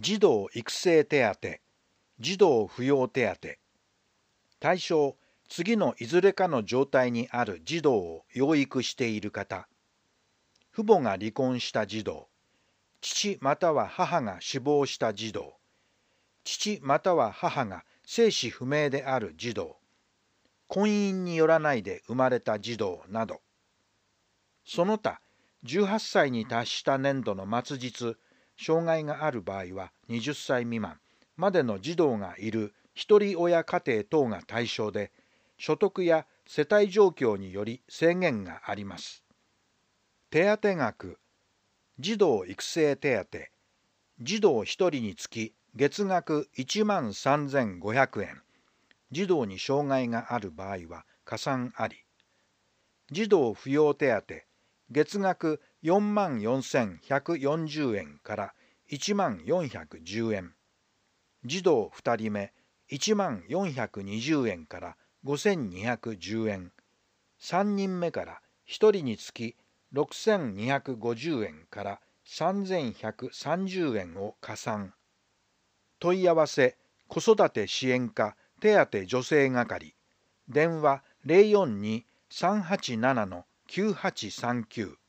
児童育成手当、児童扶養手当。対象、次のいずれかの状態にある児童を養育している方。父母が離婚した児童、父または母が死亡した児童、父または母が生死不明である児童、婚姻によらないで生まれた児童など。その他、18歳に達した年度の末日、障害がある場合は20歳未満までの児童がいる一人親家庭等が対象で、所得や世帯状況により制限があります。手当額、児童育成手当、児童1人につき月額13,500円、児童に障害がある場合は加算あり。児童扶養手当、月額44,140円から1410円。児童2人目、1420円から5210円。3人目から1人につき6250円から3130円を加算。問い合わせ、子育て支援課手当助成係。電話042-387-9839。